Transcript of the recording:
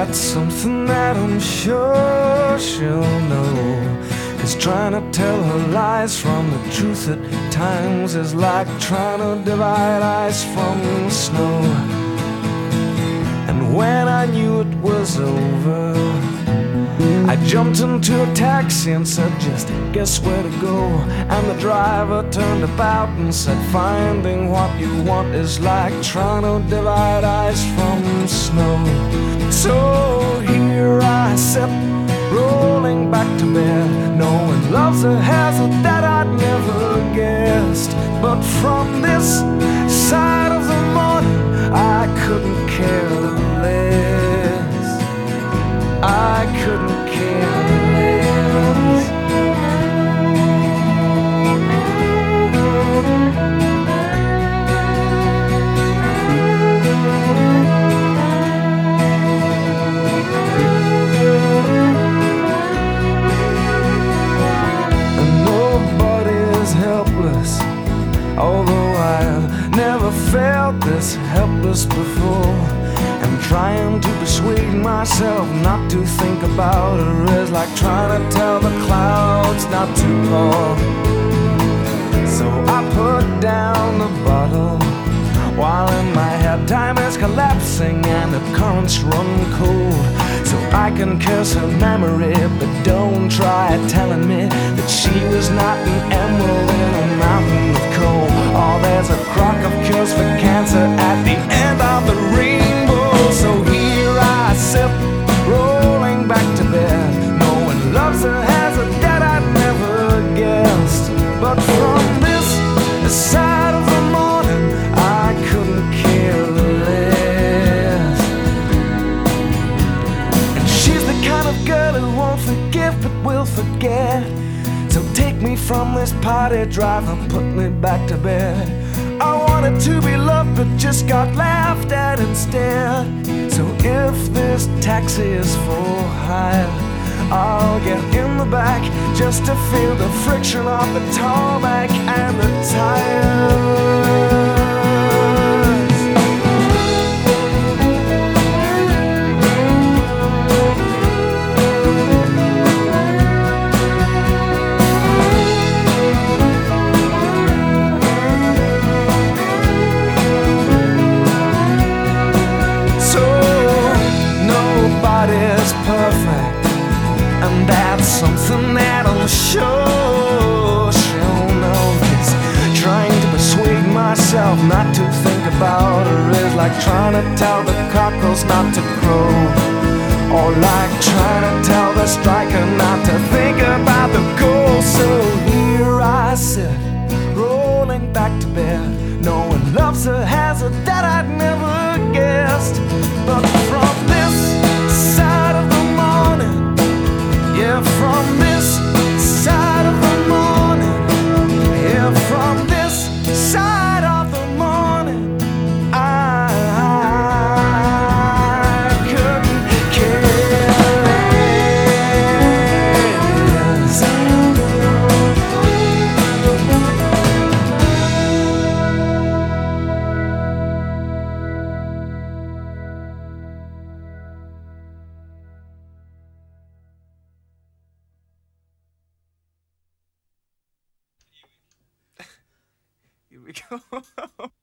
that's something that I'm sure she'll know. 'Cause trying to tell her lies from the truth at times is like trying to divide ice from snow. And when I knew it was over, I jumped into a taxi and said, just guess where to go. And the driver turned about and said, finding what you want is like trying to divide ice from snow. So here I sit, rolling back to bed, knowing love's a hazard that I'd never guessed. But from this side of the morning, I couldn't care less. I couldn't care less. And nobody's helpless, although I've never felt this helpless before. And trying to persuade myself not to think about her is like trying to tell the clouds not to pour. So I put down the bottle, while in my head time is collapsing and the currents run cold. So I can curse her memory, but don't try telling me that she was not an emerald in a mountain of coal. Oh, there's a crock of cures for cancer at the end of the rainbow. So here I sit, rolling back to bed, knowing love's a hazard that I'd never guessed. But from this side of the morning, I couldn't care less. And she's the kind of girl who won't forgive but will forget. So take me from this party drive and put me back to bed. I wanted to be loved but just got laughed at instead. So if this taxi is for hire, I'll get in the back just to feel the friction of the tarmac and the tires. Nobody's perfect, and that's something that I'm sure she'll know. 'Cause trying to persuade myself not to think about her is like trying to tell the cockles not to crow, or like trying to tell the striker not to think about the goal. So here I sit, rolling back to bed, knowing love's a hazard that I'd never guessed. But from this side of the morning, yeah, from this side of the morning, yeah, from this side of the morning, I couldn't care less. Here we go.